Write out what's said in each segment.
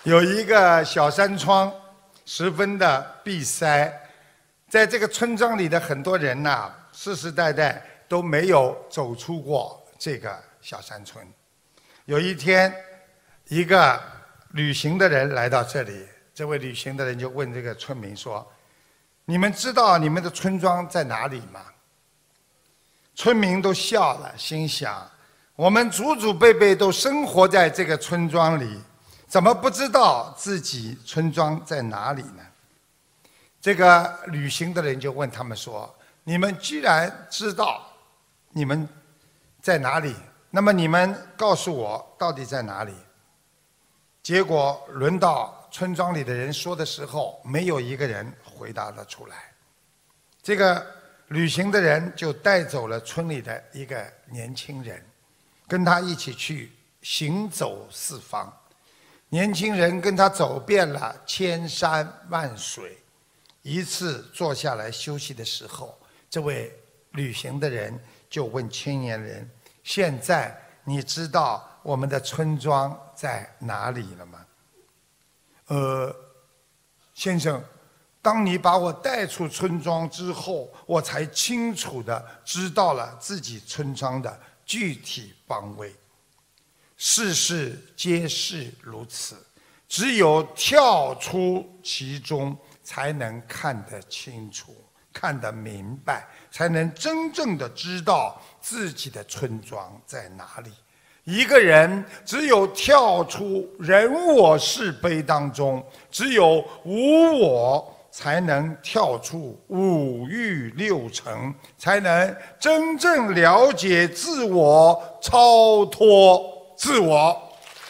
有一个小山庄，十分的闭塞。在这个村庄里的很多人呐，世世代代都没有走出过这个小山村。有一天，一个旅行的人来到这里，这位旅行的人就问这个村民说：“你们知道你们的村庄在哪里吗？”村民都笑了，心想：我们祖祖辈辈都生活在这个村庄里，怎么不知道自己村庄在哪里呢？这个旅行的人就问他们说：“你们既然知道你们在哪里，那么你们告诉我到底在哪里？”结果轮到村庄里的人说的时候，没有一个人回答了出来。这个旅行的人就带走了村里的一个年轻人，跟他一起去行走四方。年轻人跟他走遍了千山万水。一次坐下来休息的时候，这位旅行的人就问青年人：“现在你知道我们的村庄在哪里了吗？”先生，当你把我带出村庄之后，我才清楚地知道了自己村庄的具体方位。世事皆是如此，只有跳出其中，才能看得清楚，看得明白，才能真正的知道自己的村庄在哪里。一个人只有跳出人我是非当中，只有无我，才能跳出五欲六尘，才能真正了解自我，超脱自我。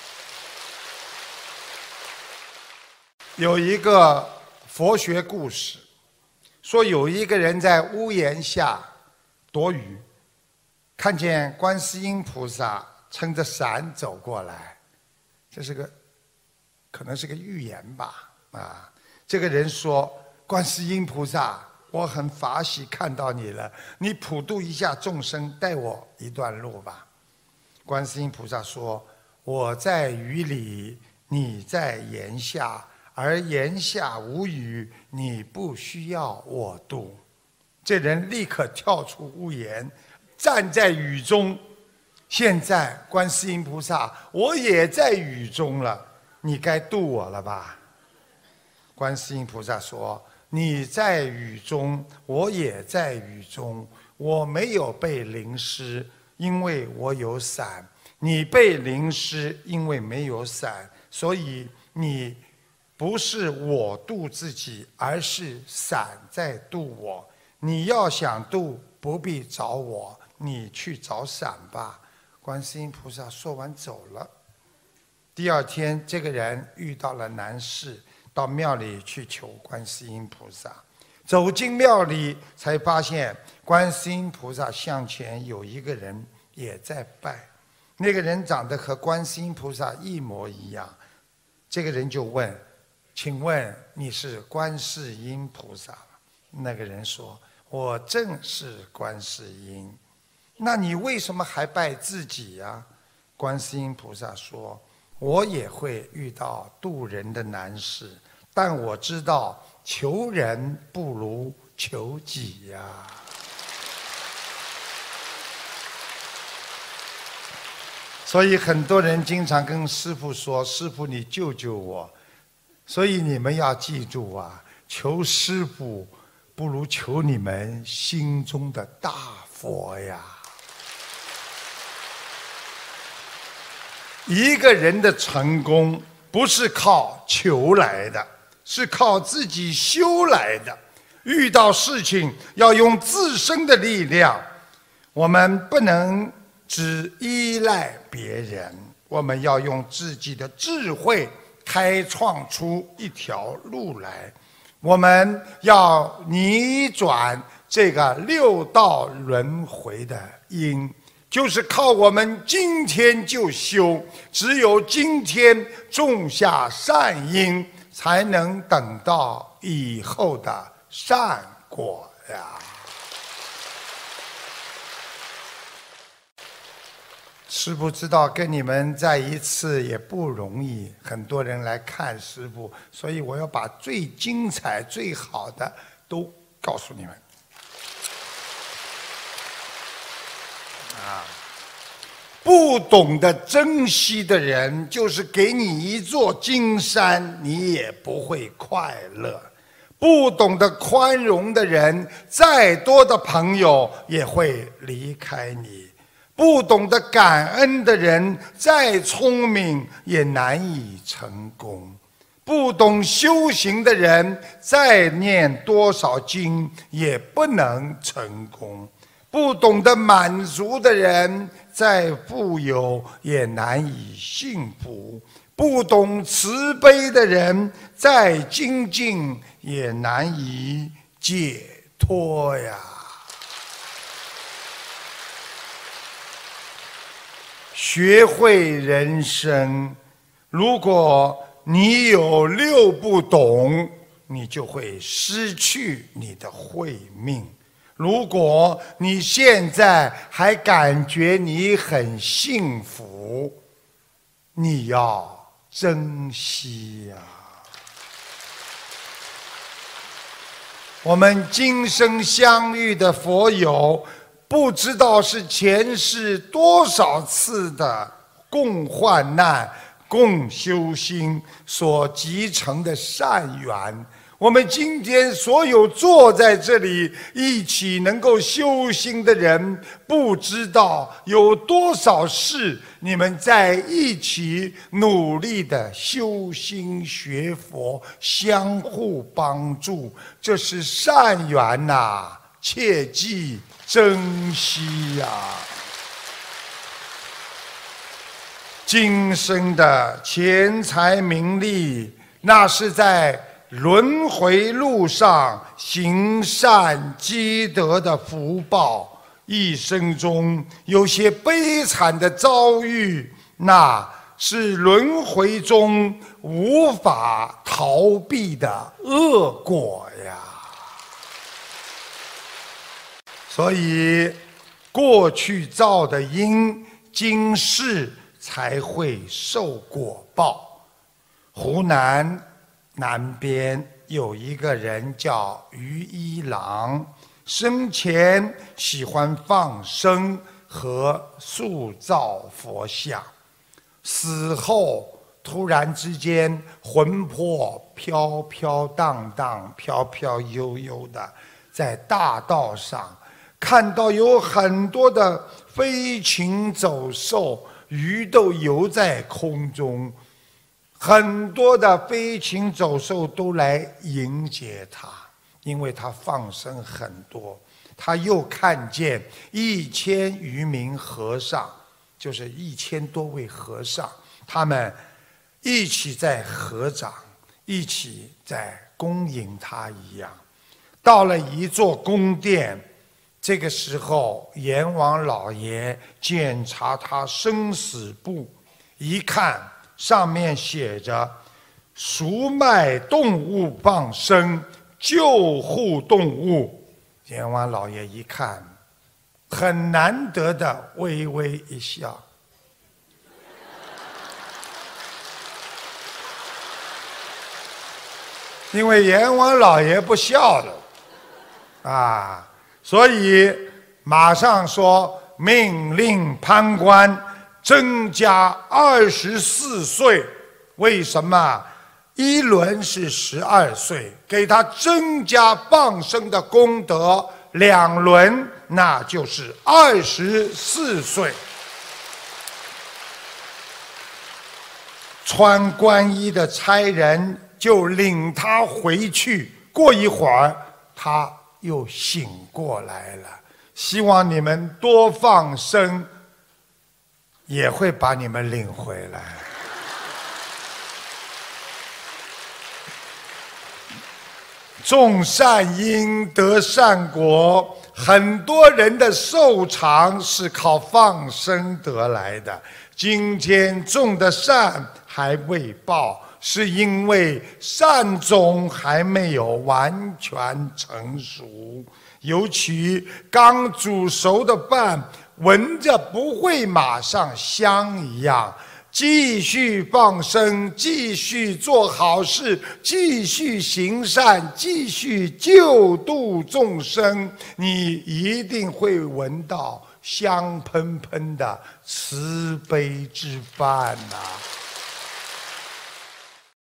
有一个佛学故事，说有一个人在屋檐下躲雨，看见观世音菩萨撑着伞走过来，这是个可能是个预言吧。这个人说：“观世音菩萨，我很法喜看到你了，你普度一下众生，带我一段路吧。”观世音菩萨说：“我在雨里，你在檐下，而檐下无雨，你不需要我渡。”这人立刻跳出屋檐，站在雨中。现在观世音菩萨，我也在雨中了，你该渡我了吧？观世音菩萨说：“你在雨中，我也在雨中，我没有被淋湿，因为我有伞；你被淋湿，因为没有伞，所以你不是我渡自己，而是伞在渡我。你要想渡，不必找我，你去找伞吧。”观世音菩萨说完走了。第二天，这个人遇到了难事，到庙里去求观世音菩萨。走进庙里，才发现观世音菩萨像前有一个人也在拜，那个人长得和观世音菩萨一模一样。这个人就问：“请问你是观世音菩萨吗？”那个人说：“我正是观世音。”“那你为什么还拜自己呀？”观世音菩萨说：“我也会遇到渡人的难事，但我知道求人不如求己呀。”所以很多人经常跟师父说：“师父，你救救我。”所以你们要记住啊，求师父不如求你们心中的大佛呀。一个人的成功不是靠求来的，是靠自己修来的。遇到事情要用自身的力量，我们不能只依赖别人，我们要用自己的智慧开创出一条路来。我们要逆转这个六道轮回的因，就是靠我们今天就修，只有今天种下善因，才能等到以后的善果呀。 师父知道跟你们在一次也不容易，很多人来看师父，所以我要把最精彩、最好的都告诉你们。不懂得珍惜的人，就是给你一座金山，你也不会快乐。不懂得宽容的人，再多的朋友也会离开你。不懂得感恩的人，再聪明也难以成功。不懂修行的人，再念多少经也不能成功。不懂得满足的人，再富有也难以幸福。不懂慈悲的人，再精进也难以解脱呀。学会人生，如果你有6不懂，你就会失去你的慧命。如果你现在还感觉你很幸福，你要珍惜呀。我们今生相遇的佛友，不知道是前世多少次的共患难、共修心所集成的善缘。我们今天所有坐在这里一起能够修心的人，不知道有多少事你们在一起努力的修心学佛，相互帮助，这是善缘呐，切记珍惜呀。今生的钱财名利，那是在轮回路上行善积德的福报，一生中有些悲惨的遭遇，那是轮回中无法逃避的恶果呀。所以过去造的因，今世才会受果报。湖南南边有一个人叫于一郎，生前喜欢放生和塑造佛像，死后突然之间魂魄飘飘荡荡、飘飘悠悠的，在大道上看到有很多的飞禽走兽，鱼都游在空中，很多的飞禽走兽都来迎接他，因为他放生很多。他又看见1000余名和尚，就是1000多位和尚，他们一起在合掌，一起在恭迎他一样。到了一座宫殿，这个时候阎王老爷检查他生死簿，一看上面写着赎卖动物放生，救护动物。阎王老爷一看，很难得的微微一笑。因为阎王老爷不笑了所以马上说命令判官增加24岁。为什么？一轮是12岁，给他增加放生的功德，2轮那就是24岁。穿官衣的差人就领他回去，过一会儿他又醒过来了。希望你们多放生，也会把你们领回来。种善因得善果，很多人的寿长是靠放生得来的。今天种的善还未报，是因为善种还没有完全成熟。尤其刚煮熟的饭闻着不会马上香一样。继续放生，继续做好事，继续行善，继续救度众生，你一定会闻到香喷喷的慈悲之饭呐！